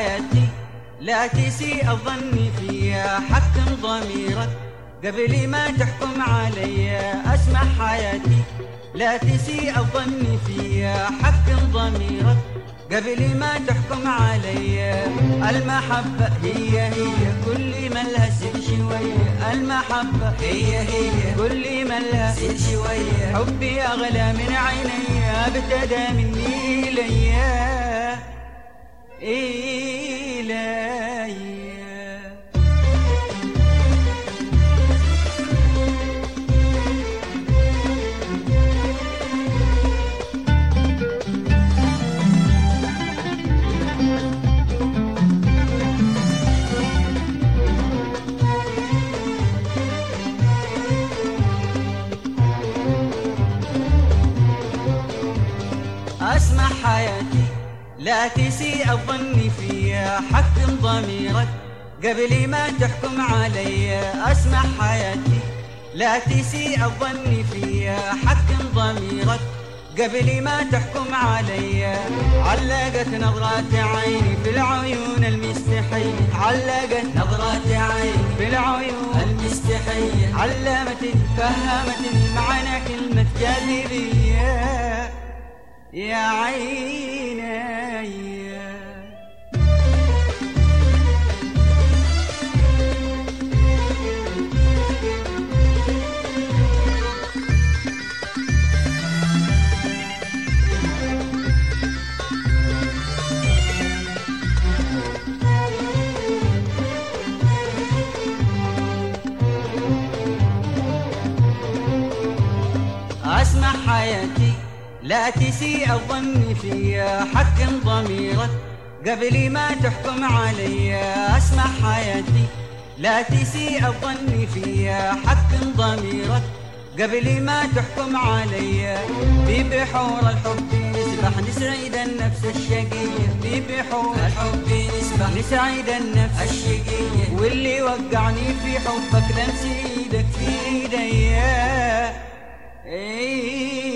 حياتي لا تسيء الظن فيا، حكم ضميرك قبل ما تحكم علي. اسمع حياتي لا تسيء الظن فيا، حكم ضميرك قبل ما تحكم علي. المحبة هي كل ما لها سر شوية، المحبة هي كل ما لها سر شوية. حبي أغلى من عيني ابتدى مني إليا إليا. اسمع حياتي لا تسيء الظن فيا، حكم ضميرك قبل ما تحكم علي. اسمع حياتي لا تسيء الظن فيا، حكم ضميرك قبل ما تحكم علي. علقت نظرات عيني في العيون المستحية، علقت نظرات عيني في العيون المستحية. علمتني فهمتني معنى كلمة جاذبية يا عيني. اسمع حياتي لا تسيء الظن فيا، حكم ضميرك قبل ما تحكم علي. اسمع حياتي لا تسيء الظن فيا، حكم ضميرك قبل ما تحكم علي. في بحور الحب نسبح نسعد النفس الشقية، في بحور الحب نسبح نسعد النفس الشقية. واللي وقعني في حبك لمس ايدك في ايديا.